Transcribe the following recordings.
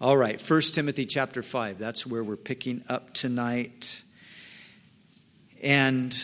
All right, 1 Timothy chapter 5. That's where we're picking up tonight. And,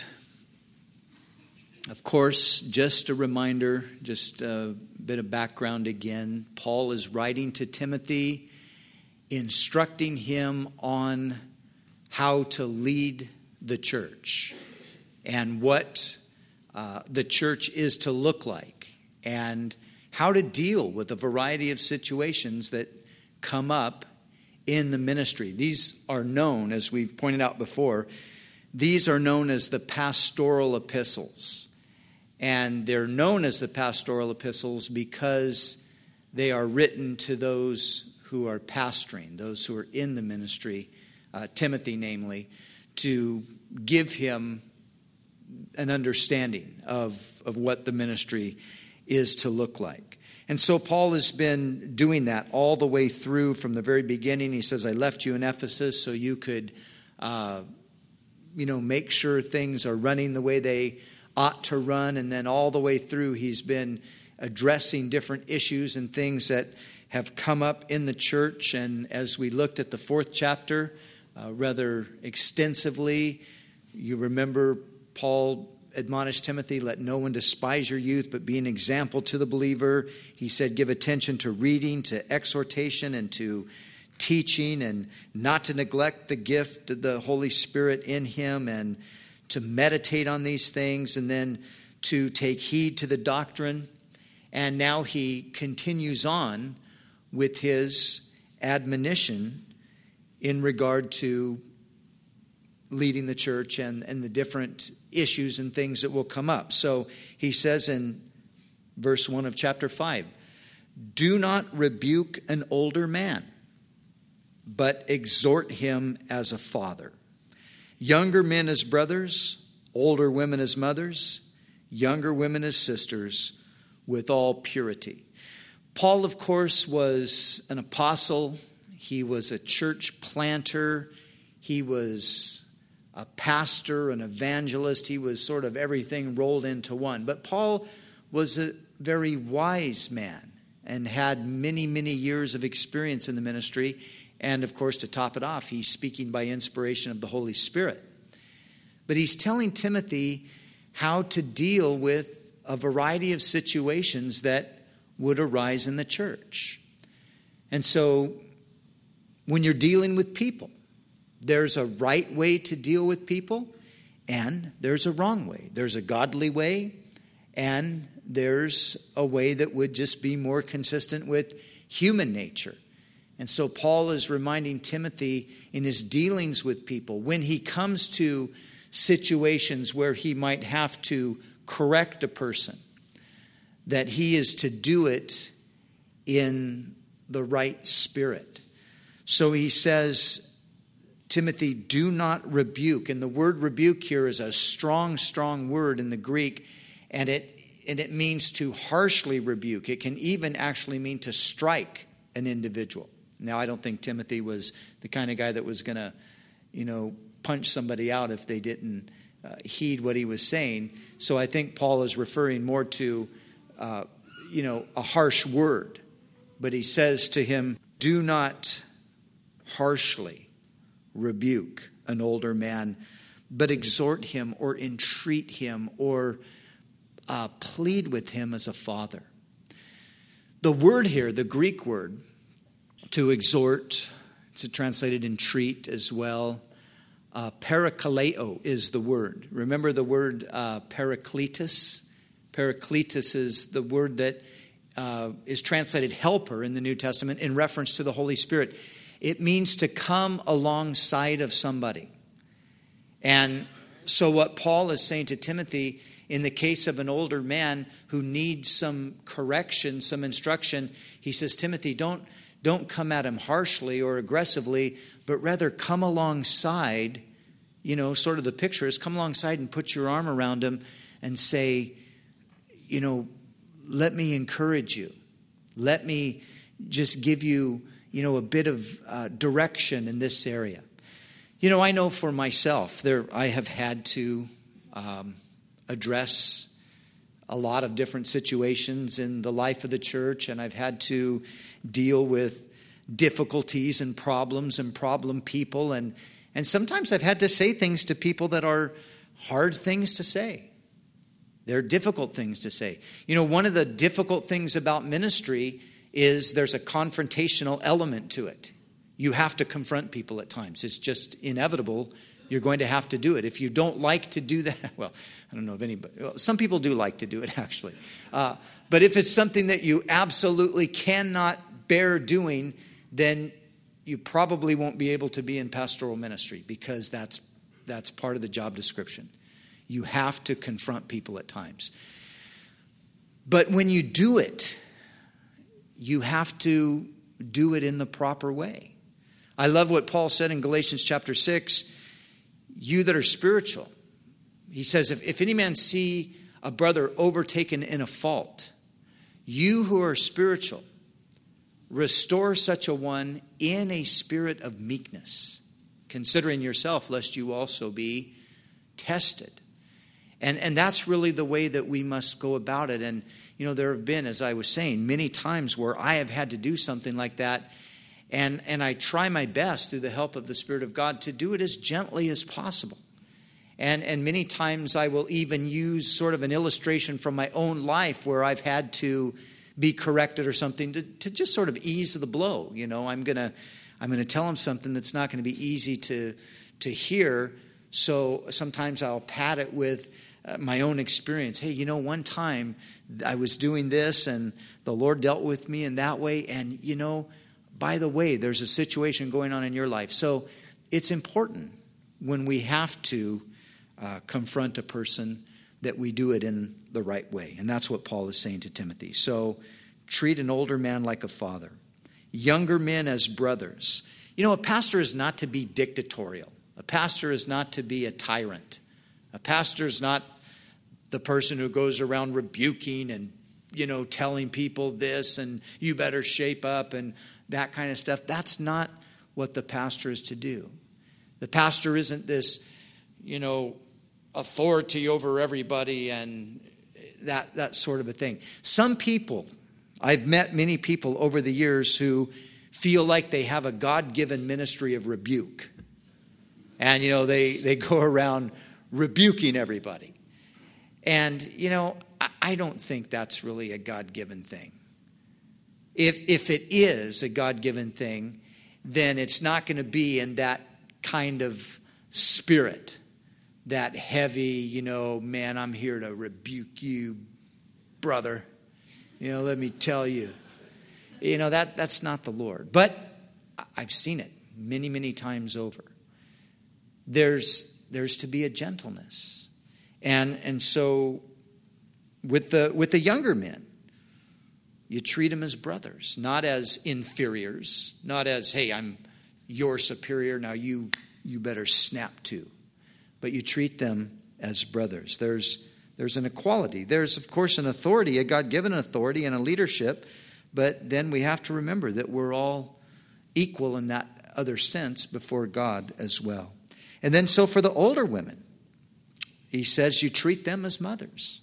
of course, just a reminder, just a bit of background again. Paul is writing to Timothy, instructing him on how to lead the church and what the church is to look like and how to deal with a variety of situations that come up in the ministry. These are known, as we pointed out before, these are known as the pastoral epistles. And they're known as the pastoral epistles because they are written to those who are pastoring, those who are in the ministry, Timothy namely, to give him an understanding of what the ministry is to look like. And so Paul has been doing that all the way through from the very beginning. He says, I left you in Ephesus so you could, make sure things are running the way they ought to run. And then all the way through, he's been addressing different issues and things that have come up in the church. And as we looked at the 4th chapter rather extensively, you remember Paul admonished Timothy, let no one despise your youth, but be an example to the believer. He said, give attention to reading, to exhortation, and to teaching, and not to neglect the gift of the Holy Spirit in him, and to meditate on these things, and then to take heed to the doctrine. And now he continues on with his admonition in regard to leading the church and the different issues and things that will come up. So he says in verse 1 of chapter 5, do not rebuke an older man, but exhort him as a father. Younger men as brothers, older women as mothers, younger women as sisters, with all purity. Paul, of course, was an apostle. He was a church planter. He was a pastor, an evangelist. He was sort of everything rolled into one. But Paul was a very wise man and had many, many years of experience in the ministry. And, of course, to top it off, he's speaking by inspiration of the Holy Spirit. But he's telling Timothy how to deal with a variety of situations that would arise in the church. And so when you're dealing with people, there's a right way to deal with people, and there's a wrong way. There's a godly way, and there's a way that would just be more consistent with human nature. And so Paul is reminding Timothy in his dealings with people, when he comes to situations where he might have to correct a person, that he is to do it in the right spirit. So he says, Timothy, do not rebuke. And the word rebuke here is a strong, strong word in the Greek, and it means to harshly rebuke. It can even actually mean to strike an individual. Now, I don't think Timothy was the kind of guy that was going to, punch somebody out if they didn't heed what he was saying. So I think Paul is referring more to, a harsh word. But he says to him, do not harshly rebuke an older man, but exhort him or entreat him or plead with him as a father. The word here, the Greek word, to exhort, it's translated entreat as well. Parakaleo is the word. Remember the word parakletos? Parakletos is the word that is translated helper in the New Testament in reference to the Holy Spirit. It means to come alongside of somebody. And so what Paul is saying to Timothy, in the case of an older man who needs some correction, some instruction, he says, Timothy, don't come at him harshly or aggressively, but rather come alongside, sort of the picture is come alongside and put your arm around him and say, let me encourage you. Let me just give you a bit of direction in this area. I know for myself, I have had to address a lot of different situations in the life of the church, and I've had to deal with difficulties and problems and problem people. And sometimes I've had to say things to people that are hard things to say. They're difficult things to say. You know, one of the difficult things about ministry is there's a confrontational element to it. You have to confront people at times. It's just inevitable. You're going to have to do it. If you don't like to do that, well, I don't know if anybody, well, some people do like to do it actually. But if it's something that you absolutely cannot bear doing, then you probably won't be able to be in pastoral ministry, because that's part of the job description. You have to confront people at times. But when you do it, you have to do it in the proper way. I love what Paul said in Galatians chapter 6, you that are spiritual. He says, if any man see a brother overtaken in a fault, you who are spiritual, restore such a one in a spirit of meekness, considering yourself, lest you also be tested. And that's really the way that we must go about it. And, you know, there have been, as I was saying, many times where I have had to do something like that. And I try my best through the help of the Spirit of God to do it as gently as possible. And many times I will even use sort of an illustration from my own life where I've had to be corrected or something to just sort of ease the blow. You know, I'm gonna tell them something that's not going to be easy to hear. So sometimes I'll pad it with my own experience. Hey, you know, one time I was doing this and the Lord dealt with me in that way. And, you know, by the way, there's a situation going on in your life. So it's important when we have to confront a person that we do it in the right way. And that's what Paul is saying to Timothy. So treat an older man like a father, younger men as brothers. You know, a pastor is not to be dictatorial. A pastor is not to be a tyrant. A pastor is not the person who goes around rebuking and, you know, telling people this and you better shape up and that kind of stuff. That's not what the pastor is to do. The pastor isn't this, you know, authority over everybody and that sort of a thing. Some people, I've met many people over the years who feel like they have a God-given ministry of rebuke. And, you know, they go around rebuking everybody. And, you know, I don't think that's really a God-given thing. If it is a God-given thing, then it's not going to be in that kind of spirit, that heavy, you know, man, I'm here to rebuke you, brother. You know, let me tell you. You know, that's not the Lord. But I've seen it many, many times over. There's to be a gentleness. And so with the younger men, you treat them as brothers, not as inferiors, not as, hey, I'm your superior, now you better snap to. But you treat them as brothers. There's an equality. There's, of course, an authority, a God-given authority and a leadership, but then we have to remember that we're all equal in that other sense before God as well. And then so for the older women, he says you treat them as mothers.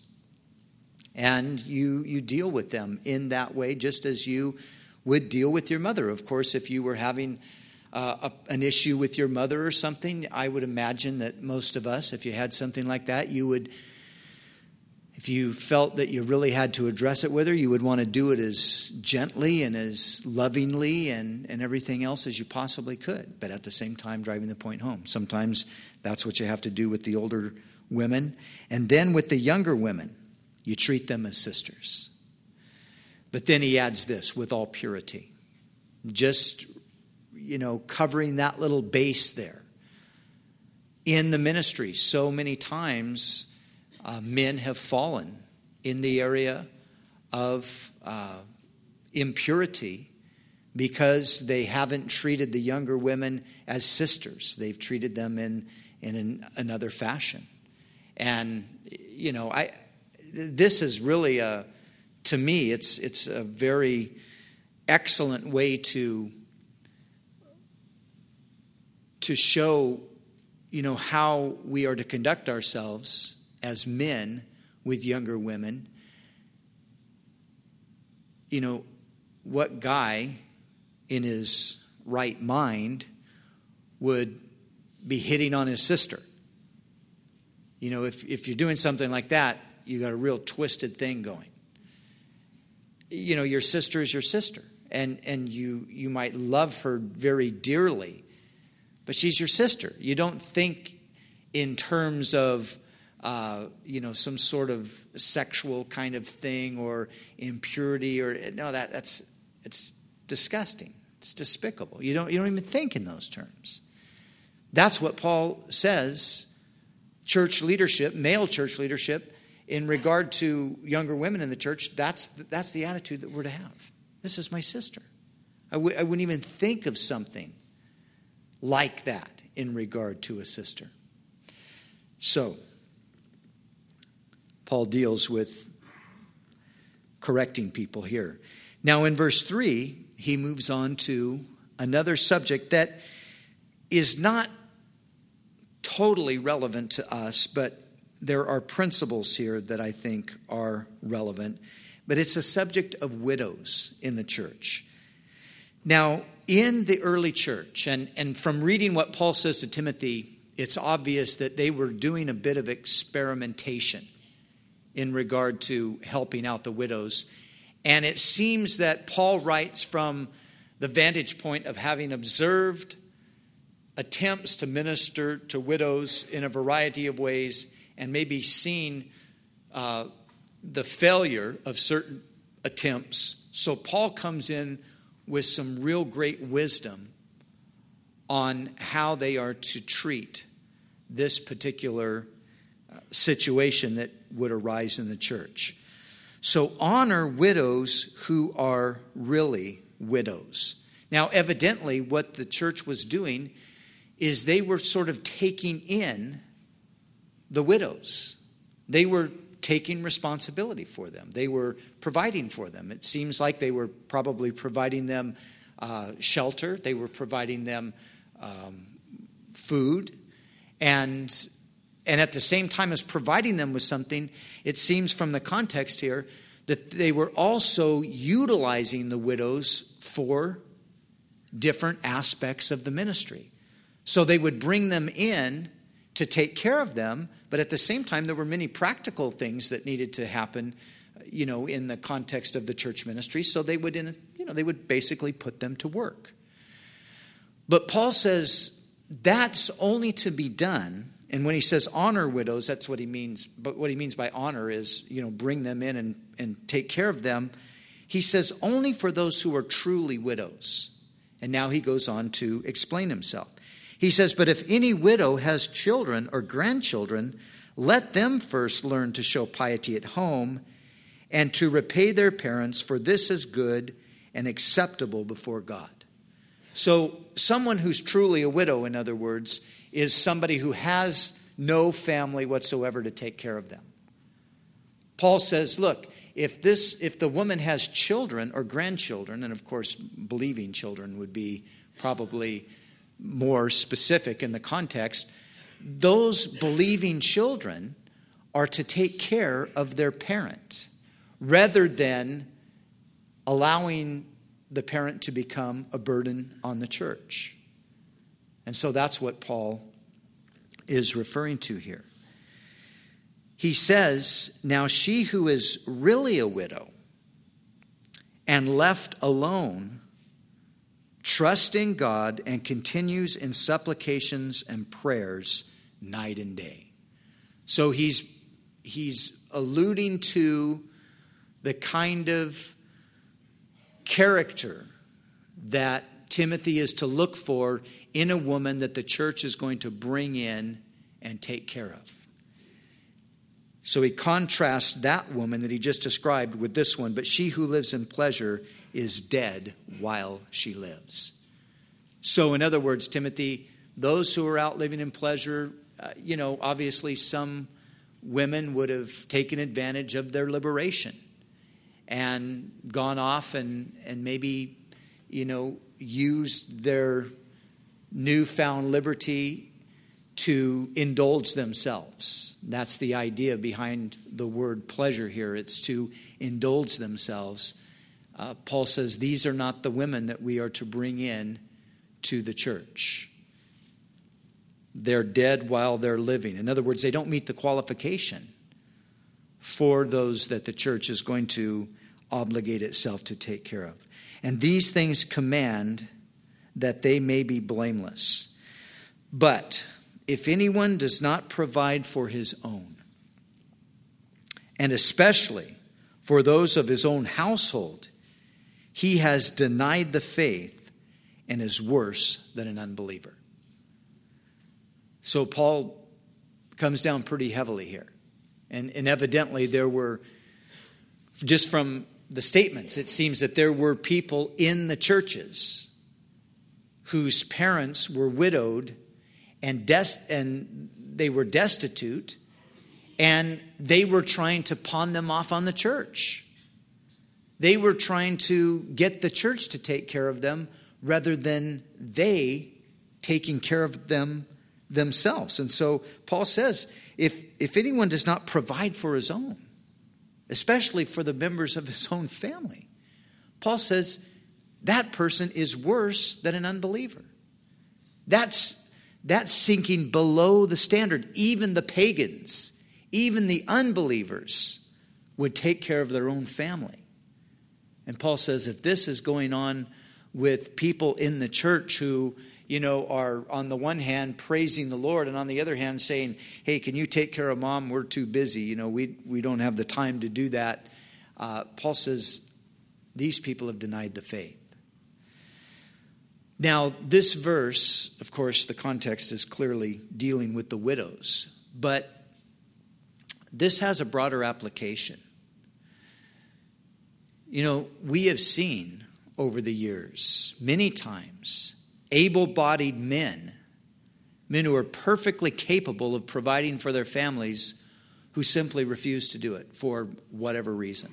And you deal with them in that way, just as you would deal with your mother. Of course, if you were having an issue with your mother or something, I would imagine that most of us, if you had something like that, you would, if you felt that you really had to address it with her, you would want to do it as gently and as lovingly and everything else as you possibly could. But at the same time, driving the point home. Sometimes that's what you have to do with the older women. And then with the younger women, you treat them as sisters. But then he adds this, with all purity. Just, you know, covering that little base there. In the ministry, so many times men have fallen in the area of impurity because they haven't treated the younger women as sisters. They've treated them in another fashion. And, you know, this is really to me, it's a very excellent way to show, you know, how we are to conduct ourselves as men with younger women. You know, what guy in his right mind would be hitting on his sister. You know, if you're doing something like that, you got a real twisted thing going. You know, your sister is your sister, and you might love her very dearly, but she's your sister. You don't think in terms of some sort of sexual kind of thing or impurity it's disgusting. It's despicable. You don't even think in those terms. That's what Paul says church leadership, male church leadership, in regard to younger women in the church, that's the attitude that we're to have. This is my sister. I wouldn't even think of something like that in regard to a sister. So, Paul deals with correcting people here. Now in verse 3, he moves on to another subject that is not totally relevant to us, but there are principles here that I think are relevant. But it's a subject of widows in the church. Now, in the early church, and from reading what Paul says to Timothy, it's obvious that they were doing a bit of experimentation in regard to helping out the widows. And it seems that Paul writes from the vantage point of having observed attempts to minister to widows in a variety of ways and maybe seen the failure of certain attempts. So Paul comes in with some real great wisdom on how they are to treat this particular situation that would arise in the church. So honor widows who are really widows. Now, evidently, what the church was doing is they were sort of taking in the widows. They were taking responsibility for them. They were providing for them. It seems like they were probably providing them shelter. They were providing them food. And at the same time as providing them with something, it seems from the context here that they were also utilizing the widows for different aspects of the ministry. So they would bring them in to take care of them, but at the same time there were many practical things that needed to happen, in the context of the church ministry. So they would basically put them to work. But Paul says that's only to be done. And when he says honor widows, that's what he means. But what he means by honor is, bring them in and take care of them. He says only for those who are truly widows. And now he goes on to explain himself. He says, but if any widow has children or grandchildren, let them first learn to show piety at home and to repay their parents, for this is good and acceptable before God. So someone who's truly a widow, in other words, is somebody who has no family whatsoever to take care of them. Paul says, look, if the woman has children or grandchildren, and of course believing children would be probably more specific in the context, those believing children are to take care of their parent rather than allowing the parent to become a burden on the church. And so that's what Paul is referring to here. He says, now she who is really a widow and left alone trusts in God and continues in supplications and prayers night and day. So he's alluding to the kind of character that Timothy is to look for in a woman that the church is going to bring in and take care of. So he contrasts that woman that he just described with this one, but she who lives in pleasure is dead while she lives. So in other words, Timothy, those who are out living in pleasure, obviously some women would have taken advantage of their liberation and gone off and maybe, used their newfound liberty to indulge themselves. That's the idea behind the word pleasure here. It's to indulge themselves Paul says these are not the women that we are to bring in to the church. They're dead while they're living. In other words, they don't meet the qualification for those that the church is going to obligate itself to take care of. And these things command that they may be blameless. But if anyone does not provide for his own, and especially for those of his own household, he has denied the faith and is worse than an unbeliever. So Paul comes down pretty heavily here. And evidently there were, just from the statements, it seems that there were people in the churches whose parents were widowed and they were destitute, and they were trying to pawn them off on the church. They were trying to get the church to take care of them rather than they taking care of them themselves. And so Paul says, if anyone does not provide for his own, especially for the members of his own family, Paul says that person is worse than an unbeliever. That's sinking below the standard. Even the pagans, even the unbelievers would take care of their own family. And Paul says if this is going on with people in the church who, are on the one hand praising the Lord and on the other hand saying, hey, can you take care of mom? We're too busy. We don't have the time to do that. Paul says these people have denied the faith. Now, this verse, of course, the context is clearly dealing with the widows, but this has a broader application. We have seen over the years, many times, able-bodied men who are perfectly capable of providing for their families who simply refuse to do it for whatever reason.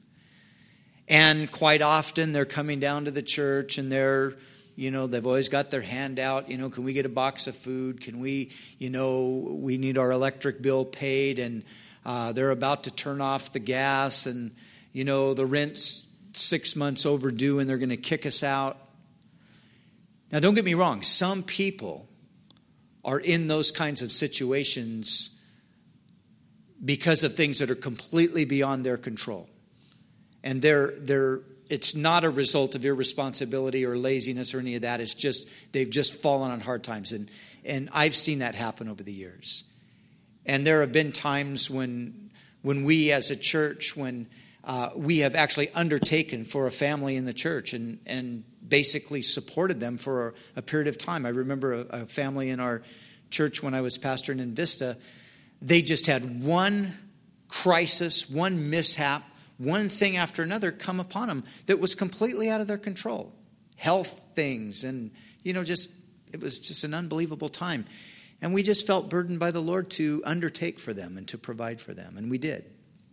And quite often they're coming down to the church and they've always got their hand out, can we get a box of food? Can we, we need our electric bill paid, and they're about to turn off the gas, and, the rent's 6 months overdue and they're going to kick us out. Now, don't get me wrong. Some people are in those kinds of situations because of things that are completely beyond their control. And it's not a result of irresponsibility or laziness or any of that. It's just they've just fallen on hard times. And I've seen that happen over the years. And there have been times when we as a church, when we have actually undertaken for a family in the church and basically supported them for a period of time. I remember a family in our church when I was pastoring in Vista. They just had one crisis, one mishap, one thing after another come upon them that was completely out of their control. Health things and, it was just an unbelievable time. And we just felt burdened by the Lord to undertake for them and to provide for them. And we did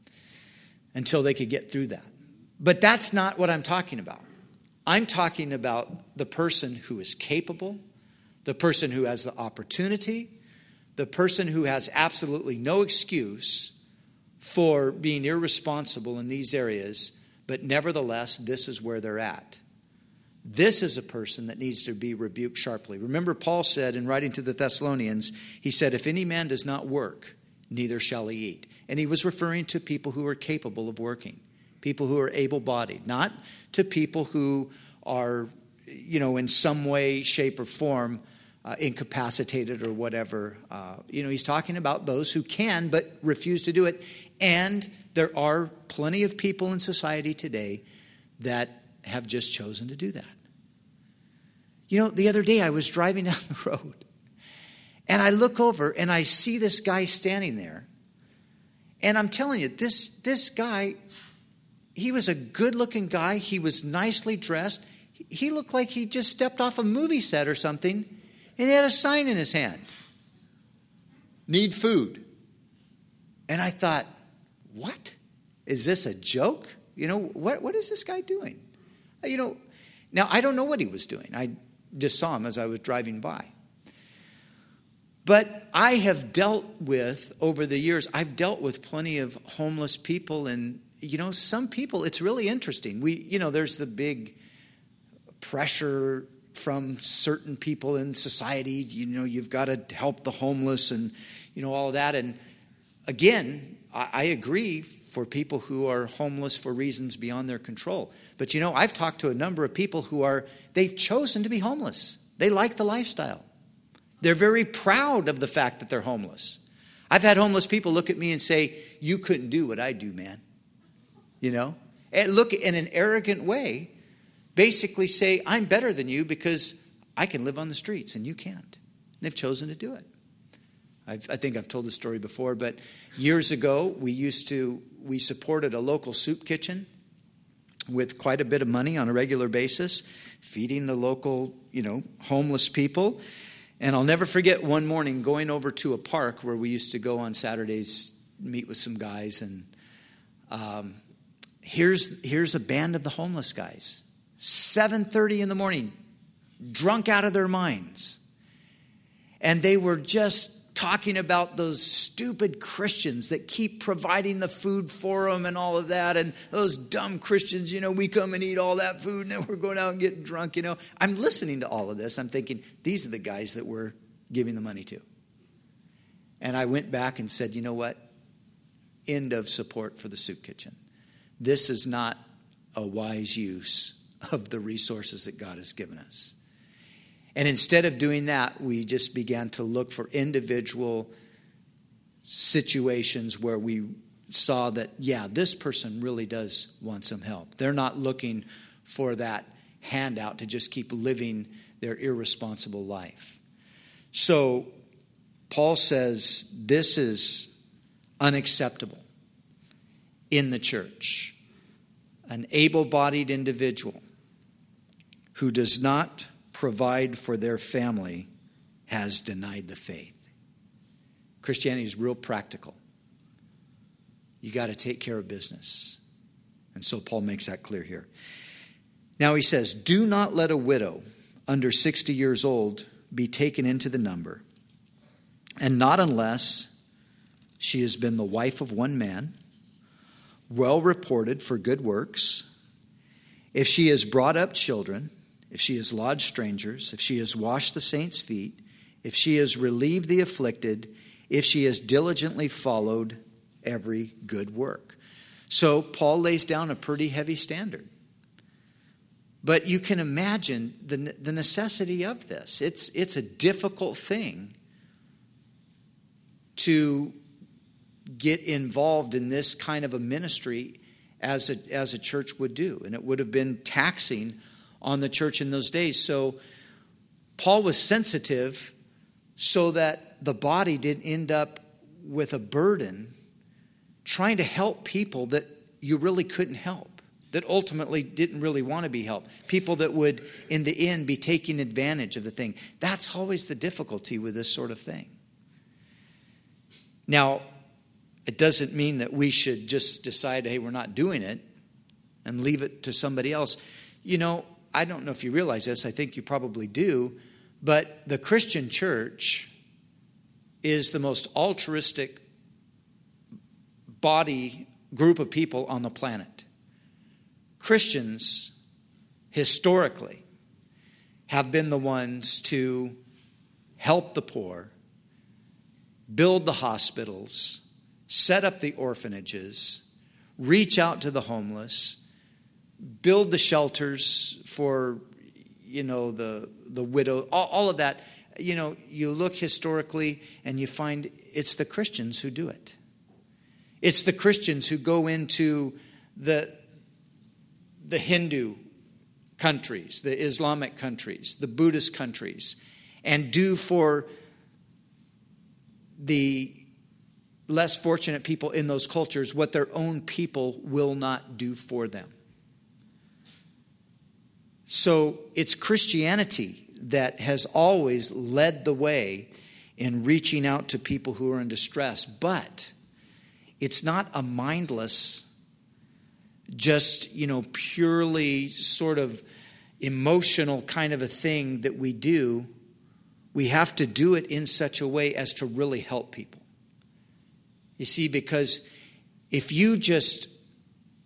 until they could get through that. But that's not what I'm talking about. I'm talking about the person who is capable, the person who has the opportunity, the person who has absolutely no excuse for being irresponsible in these areas, but nevertheless, this is where they're at. This is a person that needs to be rebuked sharply. Remember, Paul said in writing to the Thessalonians, he said, if any man does not work, neither shall he eat. And he was referring to people who are capable of working, people who are able-bodied, not to people who are, in some way, shape, or form incapacitated or whatever. He's talking about those who can but refuse to do it. And there are plenty of people in society today that have just chosen to do that. The other day I was driving down the road and I look over and I see this guy standing there. And I'm telling you, this guy, he was a good-looking guy. He was nicely dressed. He looked like he just stepped off a movie set or something, and he had a sign in his hand. Need food. And I thought, what? Is this a joke? What is this guy doing? Now I don't know what he was doing. I just saw him as I was driving by. But I have dealt with, over the years, I've dealt with plenty of homeless people in some people, it's really interesting. There's the big pressure from certain people in society. You've got to help the homeless and, all of that. And again, I agree for people who are homeless for reasons beyond their control. But, I've talked to a number of people they've chosen to be homeless. They like the lifestyle. They're very proud of the fact that they're homeless. I've had homeless people look at me and say, you couldn't do what I do, man. And look in an arrogant way, basically say, I'm better than you because I can live on the streets and you can't. They've chosen to do it. I think I've told this story before, but years ago, we supported a local soup kitchen with quite a bit of money on a regular basis, feeding the local, homeless people. And I'll never forget one morning going over to a park where we used to go on Saturdays, meet with some guys, and here's a band of the homeless guys, 7:30 in the morning, drunk out of their minds. And they were just talking about those stupid Christians that keep providing the food for them and all of that. And those dumb Christians, we come and eat all that food and then we're going out and getting drunk, I'm listening to all of this. I'm thinking, these are the guys that we're giving the money to. And I went back and said, you know what? End of support for the soup kitchen. This is not a wise use of the resources that God has given us. And instead of doing that, we just began to look for individual situations where we saw that, this person really does want some help. They're not looking for that handout to just keep living their irresponsible life. So Paul says this is unacceptable in the church. An able-bodied individual who does not provide for their family has denied the faith. Christianity is real practical. You got to take care of business. And so Paul makes that clear here. Now he says, do not let a widow under 60 years old be taken into the number, and not unless she has been the wife of one man, well reported for good works, if she has brought up children, if she has lodged strangers, if she has washed the saints' feet, if she has relieved the afflicted, if she has diligently followed every good work. So Paul lays down a pretty heavy standard. But you can imagine the necessity of this. It's a difficult thing to get involved in this kind of a ministry as a church would do. And it would have been taxing on the church in those days. So Paul was sensitive so that the body didn't end up with a burden trying to help people that you really couldn't help, that ultimately didn't really want to be helped, people that would in the end be taking advantage of the thing. That's always the difficulty with this sort of thing. Now, it doesn't mean that we should just decide, hey, we're not doing it and leave it to somebody else. I don't know if you realize this. I think you probably do. But the Christian church is the most altruistic group of people on the planet. Christians, historically, have been the ones to help the poor, build the hospitals, set up the orphanages, reach out to the homeless, build the shelters for, the widow, all of that. You look historically and you find it's the Christians who do it. It's the Christians who go into the Hindu countries, the Islamic countries, the Buddhist countries, and do for the less fortunate people in those cultures what their own people will not do for them. So it's Christianity that has always led the way in reaching out to people who are in distress. But it's not a mindless, just, purely sort of emotional kind of a thing that we do. We have to do it in such a way as to really help people. You see, because if you just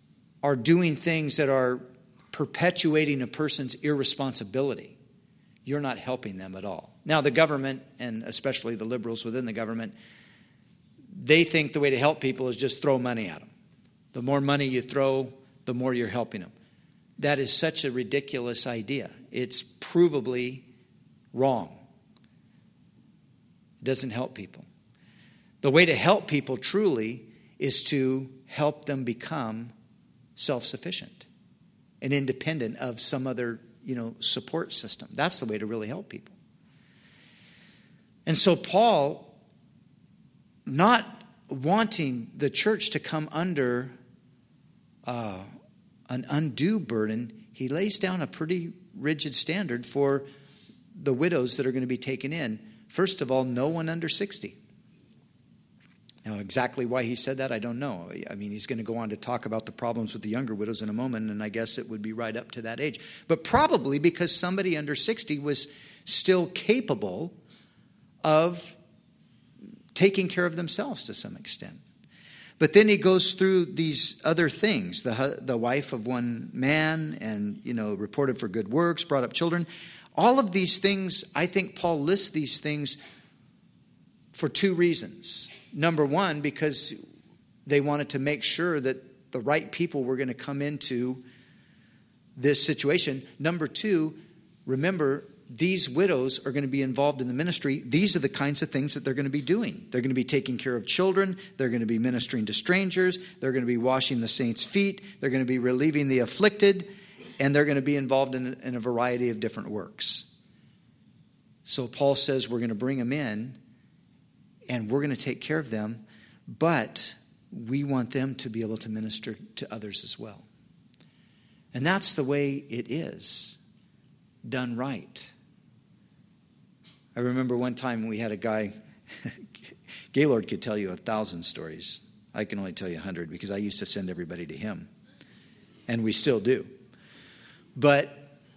are doing things that are perpetuating a person's irresponsibility, you're not helping them at all. Now, the government, and especially the liberals within the government, they think the way to help people is just throw money at them. The more money you throw, the more you're helping them. That is such a ridiculous idea. It's provably wrong. It doesn't help people. The way to help people truly is to help them become self-sufficient and independent of some other, support system. That's the way to really help people. And so Paul, not wanting the church to come under an undue burden, he lays down a pretty rigid standard for the widows that are going to be taken in. First of all, no one under 60. Now, exactly why he said that, I don't know. I mean, he's going to go on to talk about the problems with the younger widows in a moment, and I guess it would be right up to that age. But probably because somebody under 60 was still capable of taking care of themselves to some extent. But then he goes through these other things. The wife of one man and, reported for good works, brought up children. All of these things, I think Paul lists these things for two reasons. Number one, because they wanted to make sure that the right people were going to come into this situation. Number two, remember, these widows are going to be involved in the ministry. These are the kinds of things that they're going to be doing. They're going to be taking care of children. They're going to be ministering to strangers. They're going to be washing the saints' feet. They're going to be relieving the afflicted. And they're going to be involved in a variety of different works. So Paul says we're going to bring them in and we're going to take care of them, but we want them to be able to minister to others as well. And that's the way it is, done right. I remember one time we had a guy, Gaylord could tell you 1,000 stories. I can only tell you 100 because I used to send everybody to him. And we still do. But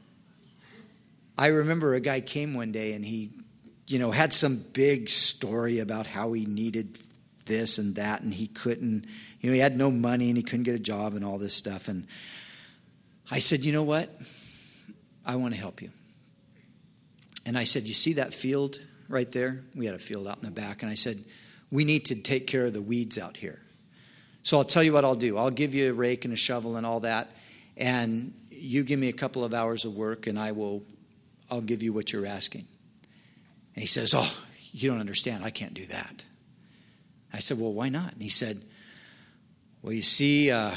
I remember a guy came one day and he, had some big story about how he needed this and that and he couldn't, he had no money and he couldn't get a job and all this stuff. And I said, you know what? I want to help you. And I said, you see that field right there? We had a field out in the back. And I said, we need to take care of the weeds out here. So I'll tell you what I'll do. I'll give you a rake and a shovel and all that. And you give me a couple of hours of work and I'll give you what you're asking. And he says, oh, you don't understand. I can't do that. I said, well, why not? And he said, well, you see, I'm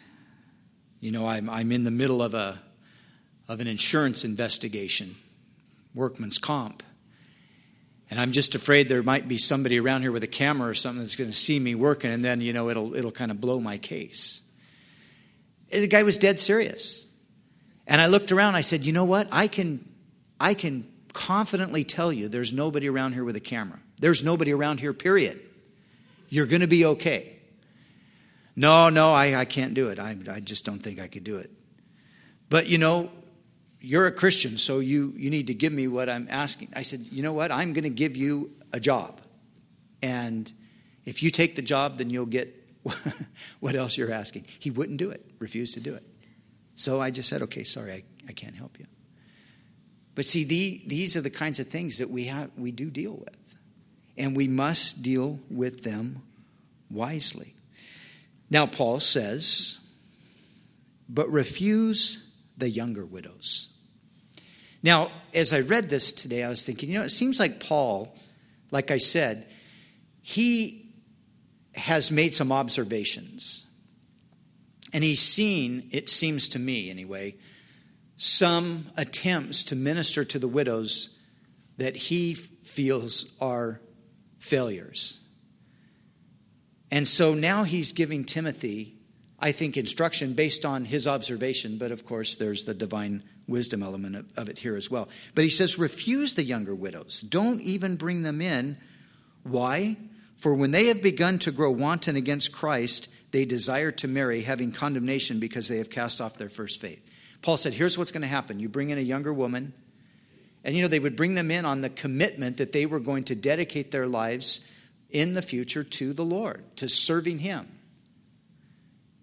in the middle of an insurance investigation, workman's comp. And I'm just afraid there might be somebody around here with a camera or something that's going to see me working, and then, it'll kind of blow my case. And the guy was dead serious. And I looked around, I said, you know what? I can confidently tell you there's nobody around here with a camera. There's nobody around here, period. You're going to be okay. No, I can't do it. I just don't think I could do it. But, you're a Christian, so you need to give me what I'm asking. I said, you know what? I'm going to give you a job. And if you take the job, then you'll get what else you're asking. He wouldn't do it, refused to do it. So I just said, okay, sorry, I can't help you. But see, these are the kinds of things that we do deal with. And we must deal with them wisely. Now, Paul says, but refuse the younger widows. Now, as I read this today, I was thinking, it seems like Paul, like I said, he has made some observations. And he's seen, it seems to me anyway, some attempts to minister to the widows that he feels are failures. And so now he's giving Timothy, I think, instruction based on his observation, but of course there's the divine wisdom element of it here as well. But he says, refuse the younger widows. Don't even bring them in. Why? For when they have begun to grow wanton against Christ, they desire to marry, having condemnation because they have cast off their first faith. Paul said, here's what's going to happen. You bring in a younger woman, and they would bring them in on the commitment that they were going to dedicate their lives in the future to the Lord, to serving him.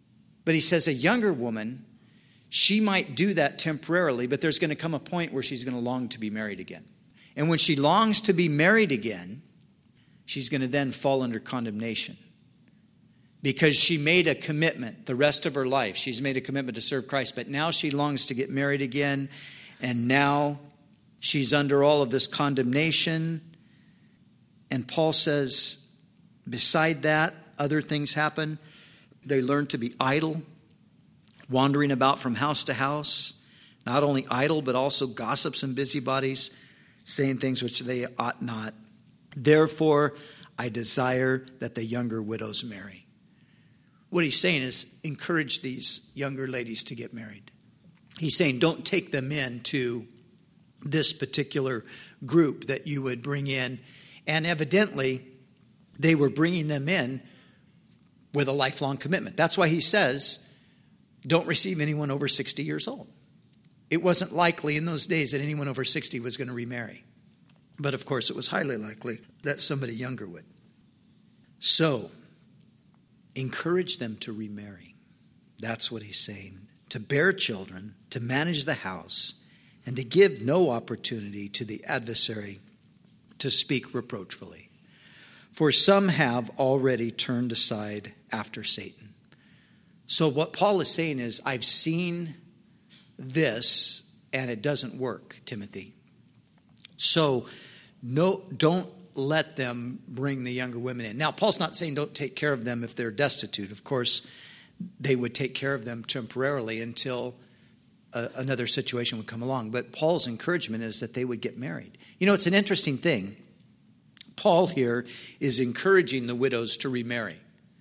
But he says a younger woman, she might do that temporarily, but there's going to come a point where she's going to long to be married again. And when she longs to be married again, she's going to then fall under condemnation. Because she made a commitment the rest of her life. She's made a commitment to serve Christ, but now she longs to get married again, and now she's under all of this condemnation. And Paul says, beside that, other things happen. They learn to be idle, wandering about from house to house. Not only idle, but also gossips and busybodies, saying things which they ought not. Therefore, I desire that the younger widows marry. What he's saying is encourage these younger ladies to get married. He's saying don't take them into this particular group that you would bring in. And evidently, they were bringing them in with a lifelong commitment. That's why he says, don't receive anyone over 60 years old. It wasn't likely in those days that anyone over 60 was going to remarry. But of course, it was highly likely that somebody younger would. So, encourage them to remarry. That's what he's saying. To bear children, to manage the house, and to give no opportunity to the adversary to speak reproachfully. For some have already turned aside after Satan. So what Paul is saying is, I've seen this and it doesn't work, Timothy. So don't let them bring the younger women in. Now, Paul's not saying don't take care of them if they're destitute. Of course, they would take care of them temporarily until another situation would come along. But Paul's encouragement is that they would get married. You know, it's an interesting thing. Paul here is encouraging the widows to remarry.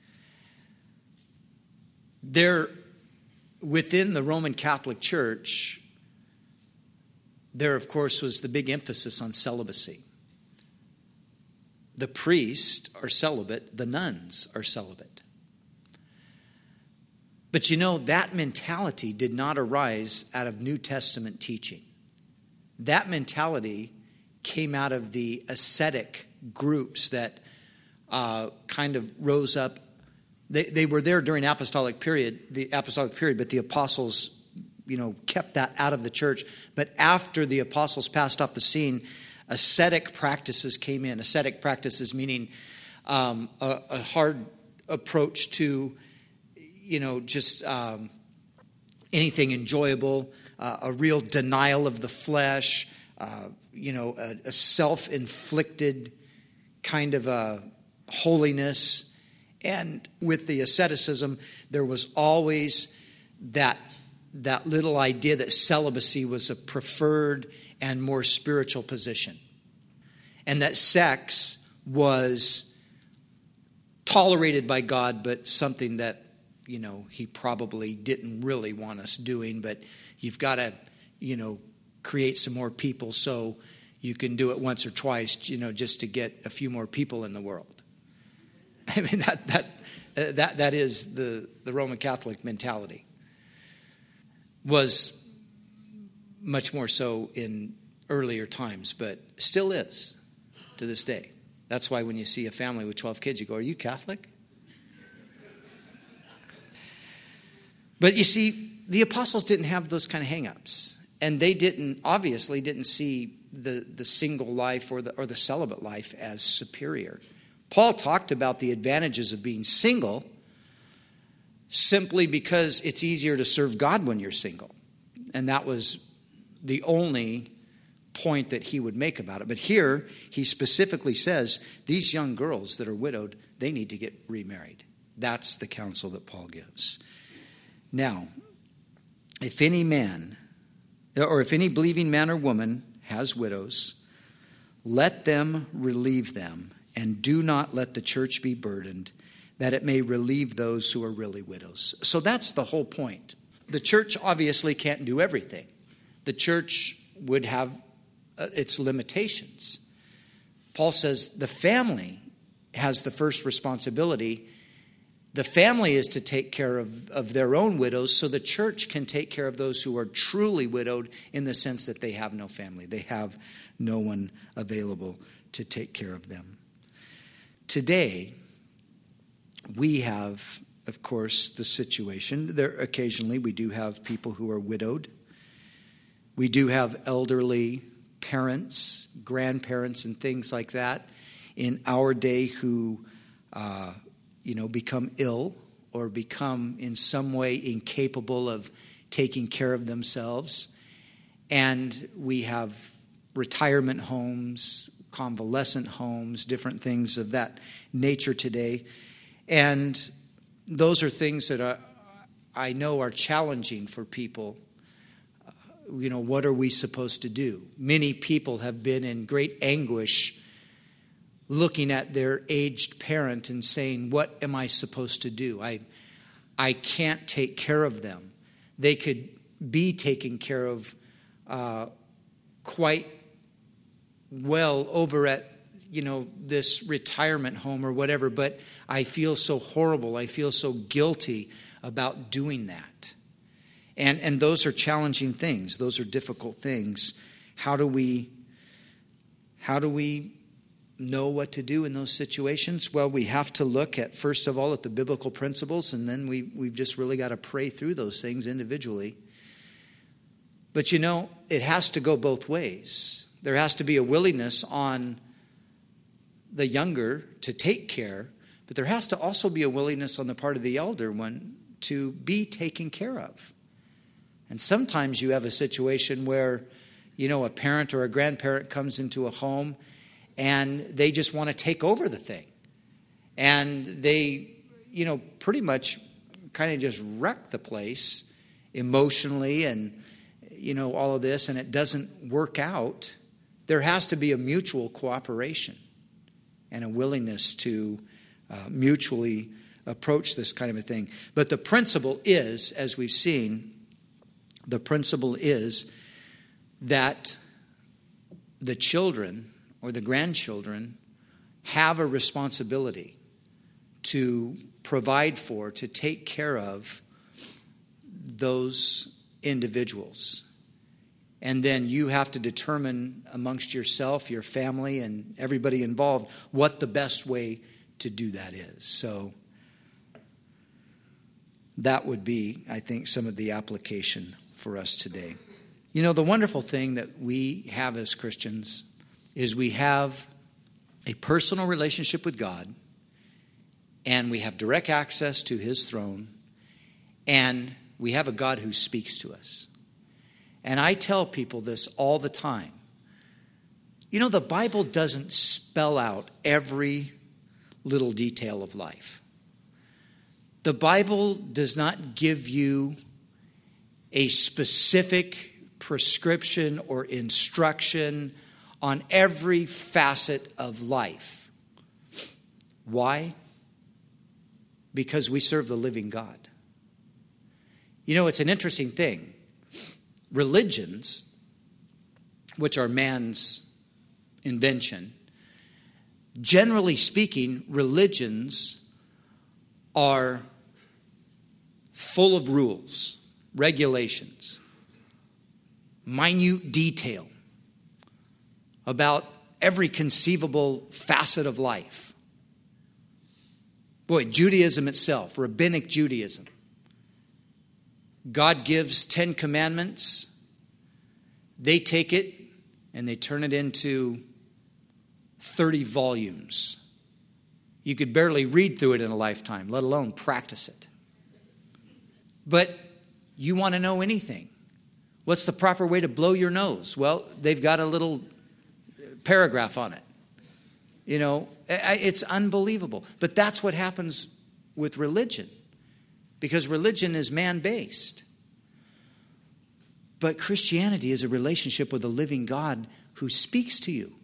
Within the Roman Catholic Church, there, of course, was the big emphasis on celibacy. The priests are celibate, the nuns are celibate. But you know, that mentality did not arise out of New Testament teaching. That mentality came out of the ascetic groups that kind of rose up. They were there during the apostolic period, but the apostles, kept that out of the church. But after the apostles passed off the scene, ascetic practices came in. Ascetic practices meaning a hard approach to, just anything enjoyable, a real denial of the flesh, a self-inflicted kind of a holiness. And with the asceticism, there was always that little idea that celibacy was a preferred and more spiritual position. And that sex was tolerated by God, but something that, he probably didn't really want us doing. But you've got to, create some more people so you can do it once or twice, just to get a few more people in the world. I mean, that is the Roman Catholic mentality. Was much more so in earlier times, but still is to this day. That's why when you see a family with 12 kids, you go, "Are you Catholic?" But you see, the apostles didn't have those kind of hang-ups. And they obviously didn't see the single life or the celibate life as superior. Paul talked about the advantages of being single simply because it's easier to serve God when you're single. And that was the only point that he would make about it. But here, he specifically says, these young girls that are widowed, they need to get remarried. That's the counsel that Paul gives. Now, if any believing man or woman has widows, let them relieve them, and do not let the church be burdened, that it may relieve those who are really widows. So that's the whole point. The church obviously can't do everything. The church would have its limitations. Paul says the family has the first responsibility. The family is to take care of their own widows, so the church can take care of those who are truly widowed in the sense that they have no family. They have no one available to take care of them. Today, we have of course, the situation. Occasionally we do have people who are widowed. We do have elderly parents, grandparents, and things like that in our day who, become ill or become in some way incapable of taking care of themselves. And we have retirement homes, convalescent homes, different things of that nature today. And those are things that I know are challenging for people. What are we supposed to do? Many people have been in great anguish looking at their aged parent and saying, what am I supposed to do? I can't take care of them. They could be taken care of quite well over at, this retirement home or whatever, but I feel so horrible. I feel so guilty about doing that. And those are challenging things. Those are difficult things. How do we know what to do in those situations? Well, we have to look at, first of all, at the biblical principles, and then we've just really got to pray through those things individually. But it has to go both ways. There has to be a willingness on the younger to take care, but there has to also be a willingness on the part of the elder one to be taken care of. And sometimes you have a situation where, a parent or a grandparent comes into a home and they just want to take over the thing. And they, pretty much kind of just wreck the place emotionally and, all of this, and it doesn't work out. There has to be a mutual cooperation and a willingness to mutually approach this kind of a thing. But the principle is, as we've seen, the principle is that the children or the grandchildren have a responsibility to provide for, to take care of those individuals. And then you have to determine amongst yourself, your family, and everybody involved what the best way to do that is. So that would be, I think, some of the application for us today. The wonderful thing that we have as Christians is we have a personal relationship with God, and we have direct access to His throne, and we have a God who speaks to us. And I tell people this all the time. The Bible doesn't spell out every little detail of life. The Bible does not give you a specific prescription or instruction on every facet of life. Why? Because we serve the living God. It's an interesting thing. Religions, which are man's invention, generally speaking, religions are full of rules, regulations, minute detail about every conceivable facet of life. Boy, Judaism itself, rabbinic Judaism. God gives 10 commandments. They take it and they turn it into 30 volumes. You could barely read through it in a lifetime, let alone practice it. But you want to know anything. What's the proper way to blow your nose? Well, they've got a little paragraph on it. It's unbelievable. But that's what happens with religion, because religion is man-based. But Christianity is a relationship with a living God who speaks to you.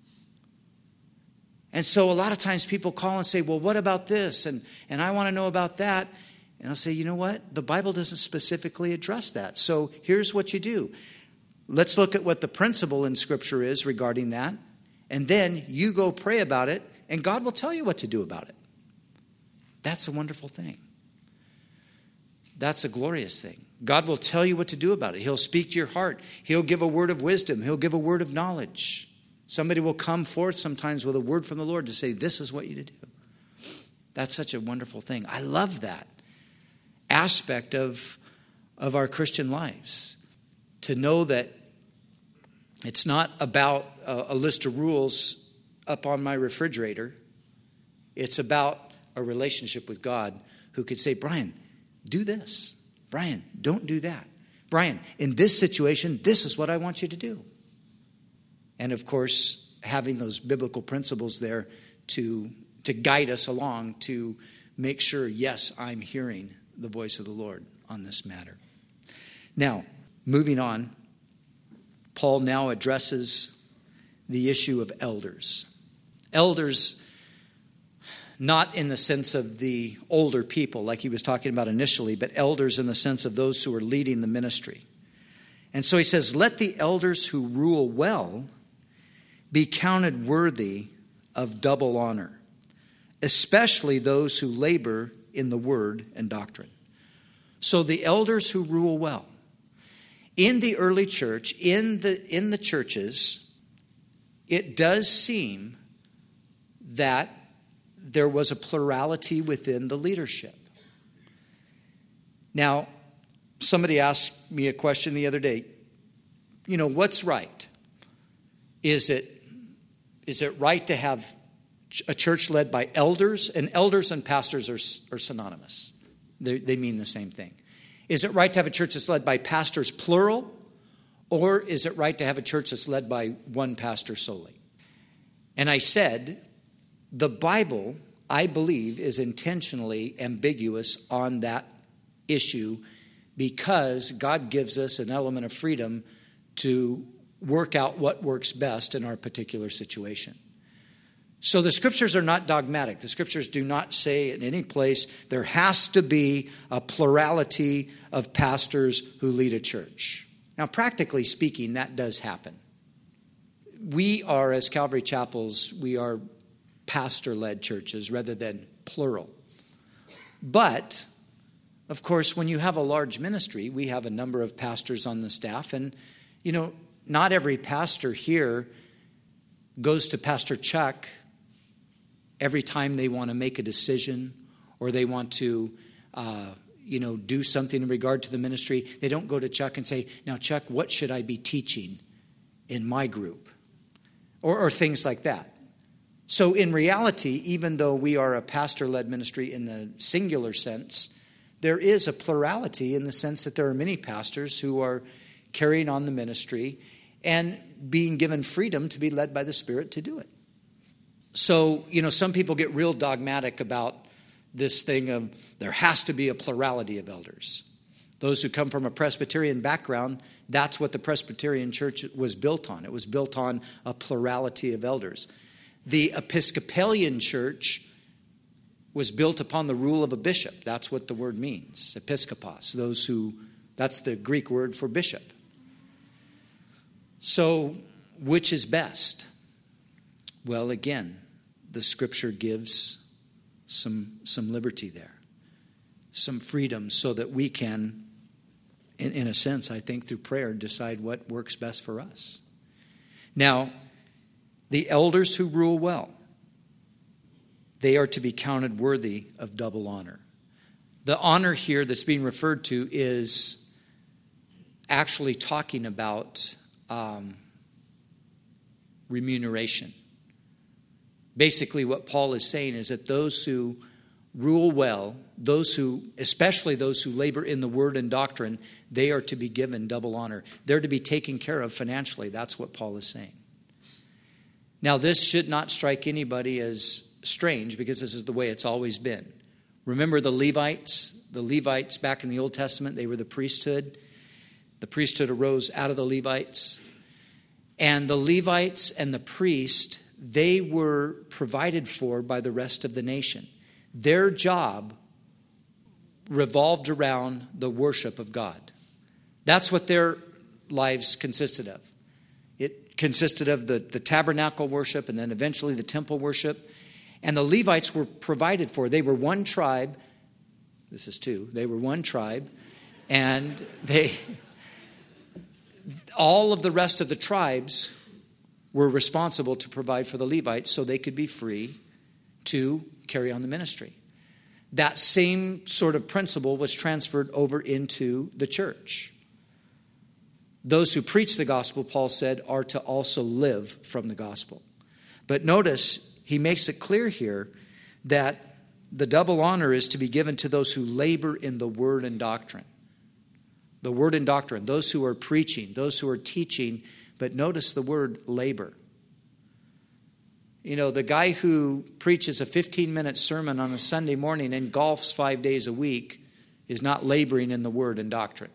And so a lot of times people call and say, well, what about this? And I want to know about that. And I'll say, you know what? The Bible doesn't specifically address that. So here's what you do. Let's look at what the principle in Scripture is regarding that. And then you go pray about it, and God will tell you what to do about it. That's a wonderful thing. That's a glorious thing. God will tell you what to do about it. He'll speak to your heart. He'll give a word of wisdom. He'll give a word of knowledge. Somebody will come forth sometimes with a word from the Lord to say, this is what you do. That's such a wonderful thing. I love that aspect of our Christian lives. To know that it's not about a list of rules up on my refrigerator. It's about a relationship with God who could say, Brian, do this. Brian, don't do that. Brian, in this situation, this is what I want you to do. And of course, having those biblical principles there to guide us along to make sure, yes, I'm hearing the voice of the Lord on this matter. Now, moving on, Paul now addresses the issue of elders. Elders, not in the sense of the older people like he was talking about initially, but elders in the sense of those who are leading the ministry. And so he says, let the elders who rule well be counted worthy of double honor, especially those who labor in the word and doctrine. So the elders who rule well. In the early church, in the churches, it does seem that there was a plurality within the leadership. Now, somebody asked me a question the other day. What's right? Is it right to have a church led by elders? And elders and pastors are synonymous. They mean the same thing. Is it right to have a church that's led by pastors, plural? Or is it right to have a church that's led by one pastor solely? And I said, the Bible, I believe, is intentionally ambiguous on that issue because God gives us an element of freedom to work out what works best in our particular situation. So the scriptures are not dogmatic. The scriptures do not say in any place there has to be a plurality of pastors who lead a church. Now, practically speaking, that does happen. We are, as Calvary Chapels, we are pastor-led churches rather than plural. But, of course, when you have a large ministry, we have a number of pastors on the staff. And, not every pastor here goes to Pastor Chuck every time they want to make a decision or they want to, do something in regard to the ministry. They don't go to Chuck and say, now, Chuck, what should I be teaching in my group? Or things like that. So in reality, even though we are a pastor-led ministry in the singular sense, there is a plurality in the sense that there are many pastors who are carrying on the ministry and being given freedom to be led by the Spirit to do it. So, some people get real dogmatic about this thing of there has to be a plurality of elders. Those who come from a Presbyterian background, that's what the Presbyterian church was built on. It was built on a plurality of elders. The Episcopalian church was built upon the rule of a bishop. That's what the word means, episkopos, that's the Greek word for bishop. So, which is best? Well, again, the scripture gives some liberty there, some freedom so that we can, in a sense, I think through prayer, decide what works best for us. Now, the elders who rule well, they are to be counted worthy of double honor. The honor here that's being referred to is actually talking about remuneration. Basically, what Paul is saying is that those who rule well, especially those who labor in the word and doctrine, they are to be given double honor. They're to be taken care of financially. That's what Paul is saying. Now, this should not strike anybody as strange because this is the way it's always been. Remember the Levites? The Levites back in the Old Testament, they were the priesthood. The priesthood arose out of the Levites. And the Levites and the priest, they were provided for by the rest of the nation. Their job revolved around the worship of God. That's what their lives consisted of. It consisted of the tabernacle worship and then eventually the temple worship. And the Levites were provided for. They were one tribe. This is two. They were one tribe. And all of the rest of the tribes were responsible to provide for the Levites so they could be free to carry on the ministry. that same sort of principle was transferred over into the church. Those who preach the gospel, Paul said, are to also live from the gospel. But notice, he makes it clear here that the double honor is to be given to those who labor in the word and doctrine. The word and doctrine, those who are preaching, those who are teaching, but notice the word labor. You know, the guy who preaches a 15-minute sermon on a Sunday morning and golfs 5 days a week is not laboring in the word and doctrine.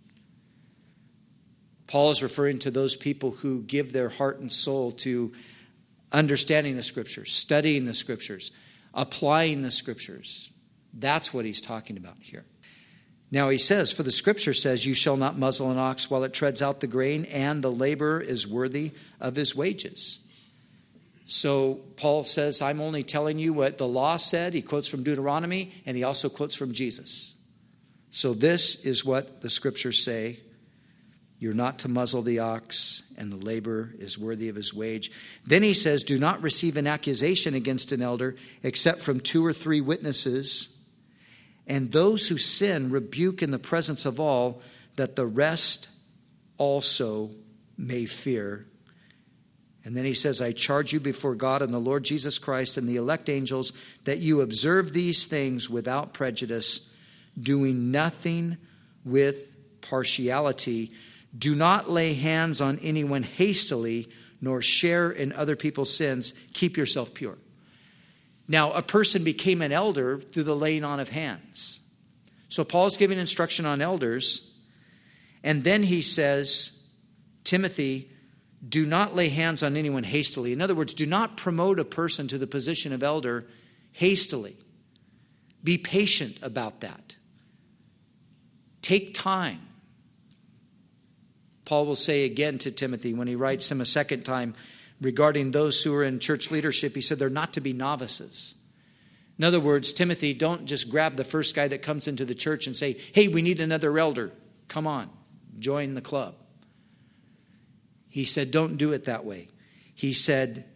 Paul is referring to those people who give their heart and soul to understanding the Scriptures, studying the Scriptures, applying the Scriptures. That's what he's talking about here. Now he says, for the Scripture says, you shall not muzzle an ox while it treads out the grain, and the laborer is worthy of his wages. So Paul says, I'm only telling you what the law said. He quotes from Deuteronomy, and he also quotes from Jesus. So this is what the Scriptures say. You're not to muzzle the ox, and the laborer is worthy of his wage. Then he says, do not receive an accusation against an elder except from 2 or 3 witnesses. And those who sin rebuke in the presence of all, that the rest also may fear. And then he says, I charge you before God and the Lord Jesus Christ and the elect angels that you observe these things without prejudice, doing nothing with partiality. Do not lay hands on anyone hastily, nor share in other people's sins. Keep yourself pure. Now, a person became an elder through the laying on of hands. So Paul's giving instruction on elders. And then he says, Timothy, do not lay hands on anyone hastily. In other words, do not promote a person to the position of elder hastily. Be patient about that. Take time. Paul will say again to Timothy when he writes him a second time regarding those who are in church leadership, he said they're not to be novices. In other words, Timothy, don't just grab the first guy that comes into the church and say, hey, we need another elder. Come on, join the club. He said, don't do it that way. He said,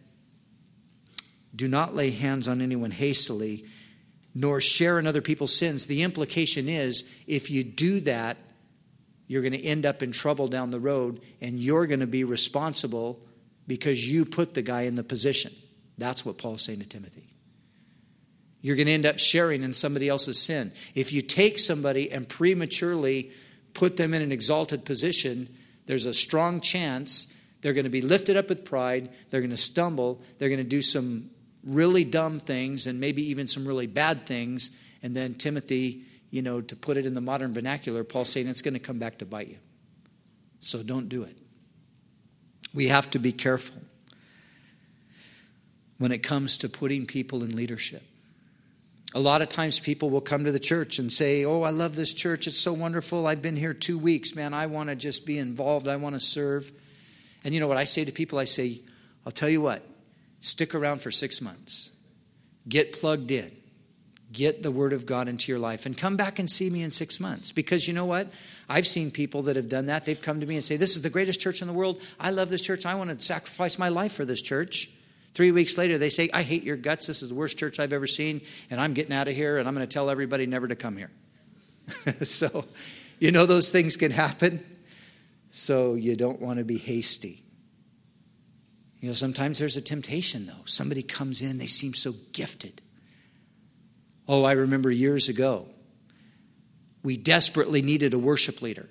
do not lay hands on anyone hastily, nor share in other people's sins. The implication is, if you do that, you're going to end up in trouble down the road, and you're going to be responsible because you put the guy in the position. That's what Paul's saying to Timothy. You're going to end up sharing in somebody else's sin. If you take somebody and prematurely put them in an exalted position, there's a strong chance they're going to be lifted up with pride, they're going to stumble, they're going to do some really dumb things and maybe even some really bad things, and then Timothy, to put it in the modern vernacular, Paul's saying it's going to come back to bite you. So don't do it. We have to be careful when it comes to putting people in leadership. A lot of times people will come to the church and say, oh, I love this church. It's so wonderful. I've been here 2 weeks, man. I want to just be involved. I want to serve. And you know what I say to people? I say, I'll tell you what, stick around for 6 months. Get plugged in. Get the Word of God into your life and come back and see me in 6 months. Because you know what? I've seen people that have done that. They've come to me and say, this is the greatest church in the world. I love this church. I want to sacrifice my life for this church. 3 weeks later, they say, I hate your guts. This is the worst church I've ever seen. And I'm getting out of here. And I'm going to tell everybody never to come here. So, those things can happen. So you don't want to be hasty. Sometimes there's a temptation, though. Somebody comes in. They seem so gifted. Oh, I remember years ago, we desperately needed a worship leader.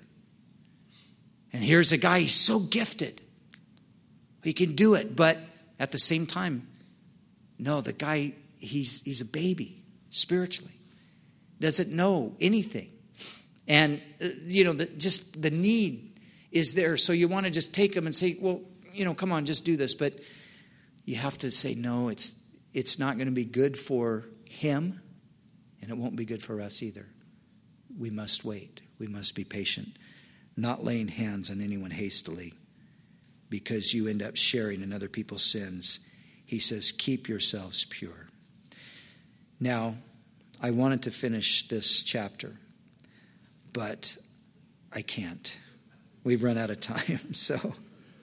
And here's a guy, he's so gifted. He can do it, but at the same time, no, the guy, he's a baby spiritually. Doesn't know anything. And, just the need is there. So you want to just take him and say, well, come on, just do this. But you have to say, no, it's not going to be good for him. And it won't be good for us either. We must wait. We must be patient. Not laying hands on anyone hastily because you end up sharing in other people's sins. He says, keep yourselves pure. Now, I wanted to finish this chapter, but I can't. We've run out of time. So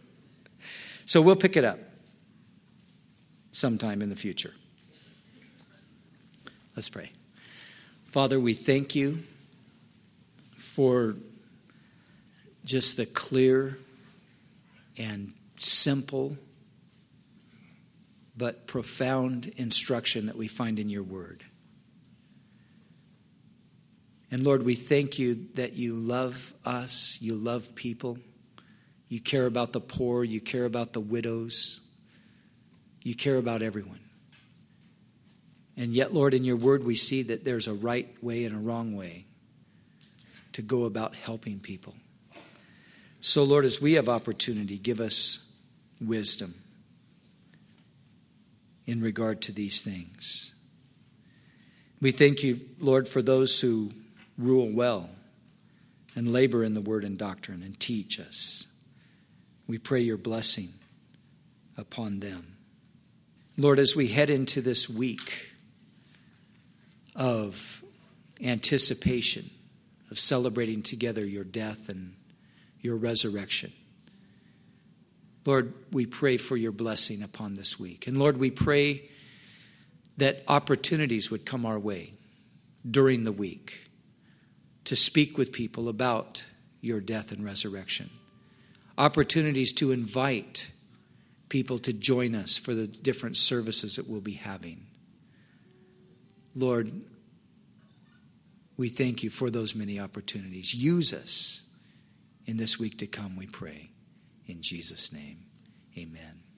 we'll pick it up sometime in the future. Let's pray. Father, we thank you for just the clear and simple but profound instruction that we find in your word. And Lord, we thank you that you love us, you love people, you care about the poor, you care about the widows, you care about everyone. And yet, Lord, in your word we see that there's a right way and a wrong way to go about helping people. So, Lord, as we have opportunity, give us wisdom in regard to these things. We thank you, Lord, for those who rule well and labor in the word and doctrine and teach us. We pray your blessing upon them. Lord, as we head into this week of anticipation, of celebrating together your death and your resurrection, Lord, we pray for your blessing upon this week. And Lord, we pray that opportunities would come our way during the week to speak with people about your death and resurrection. Opportunities to invite people to join us for the different services that we'll be having. Lord, we thank you for those many opportunities. Use us in this week to come, we pray. In Jesus' name, amen.